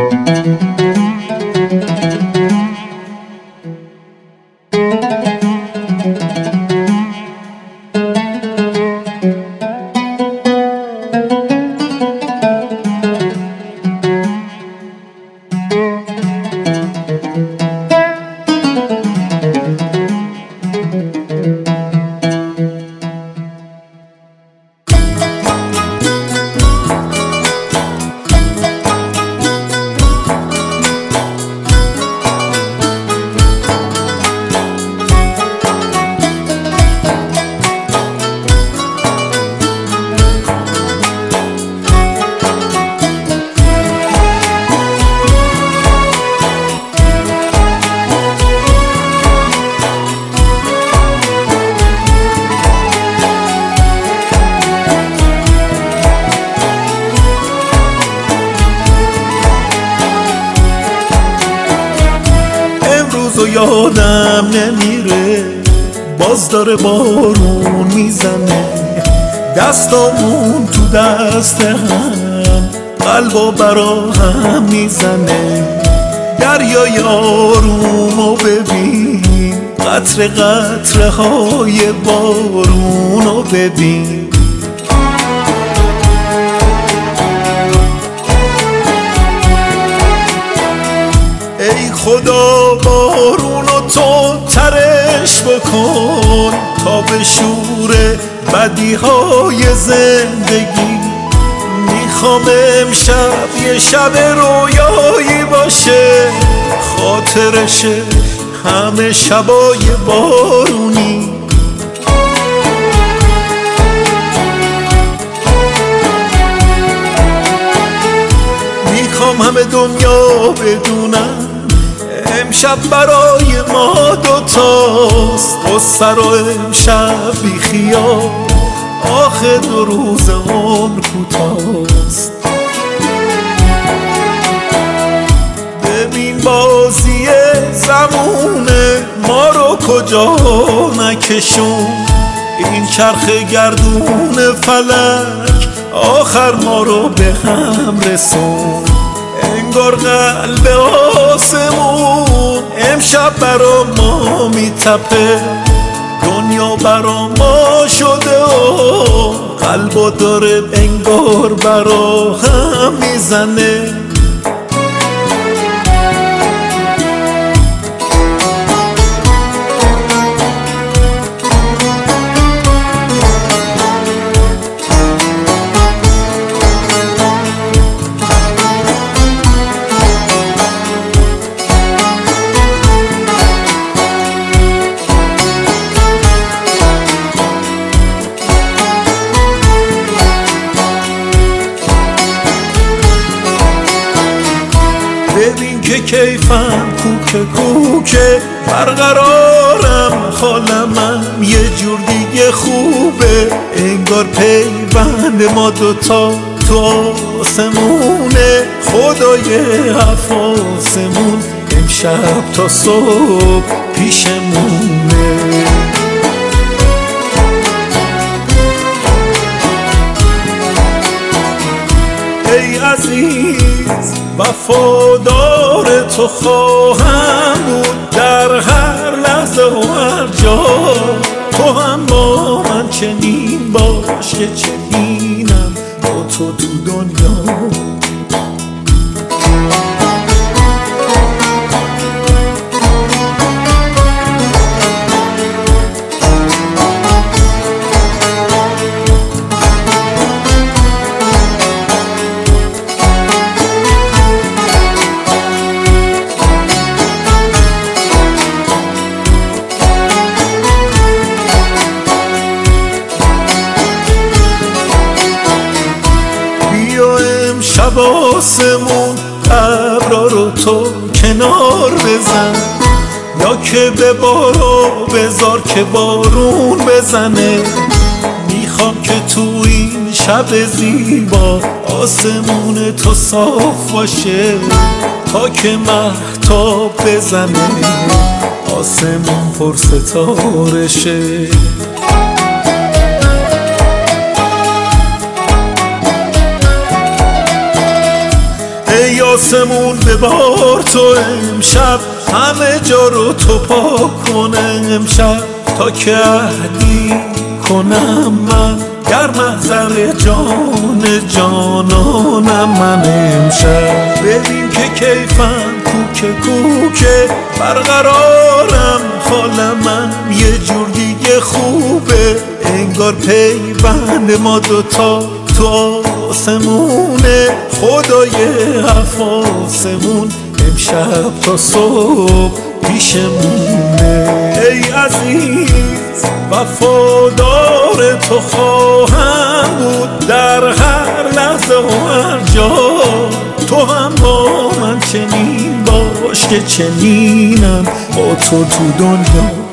و یادم نمیره باز داره بارون میزنه، دستامون تو دست هم قلبا برا هم میزنه. دریای آرومو ببین، قطره قطره های بارونو ببین. ای خدا بارونو تو ترش بکن تا به شور بدیهای زندگی. میخوام امشب یه شب رویایی باشه، خاطرشه همه شبای بارونی. میخوام همه دنیا بدونن امشب برای ما دوتاست. قصه رو امشب بی خیال، آخه 2 روز عمر کوتاست. ببین بازی زمونه ما رو کجا نکشون، این چرخ گردون فلک آخر ما رو به هم رسون. انگار قلب آسمون امشب برا ما میتپه، دنیا برا ما شده و قلبا داره انگار برا هم میزنه. ببین که کیفم کوکه کوکه برقرارم، حالمم یه جور دیگه خوبه. انگار پیوند ما دوتا تو آسمونه، خدای حفاظمون امشب تا صبح پیشمونه. ای عزیز وفادار تو خواهم بود در هر لحظه و هر جا. تو هم با من چنین باش که چنینم با تو دنیا. شب آسمون ابرا رو تو کنار بزن، یا که به بارو بذار که بارون بزنه. میخوام که تو این شب زیبا آسمون تو صاف باشه، تا که مهتاب بزنه آسمون پر ستاره شه. ای آسمون ببار تو امشب، همه جا رو تو پاک کن امشب، تا که عهدی کنم من در محضر جان جانانم من امشب. ببین که کیفم کوکه برقرارم، حال من یه جور دیگه خوبه، انگار پیوند ما دوتا تو آسمونه، خدای حفاظمون امشب تا صبح پیشمونه. ای عزیز وفادار تو خواهم بود در هر لحظه و هر جا، تو هم با من چنین باش که چنینم با تو تو دنیا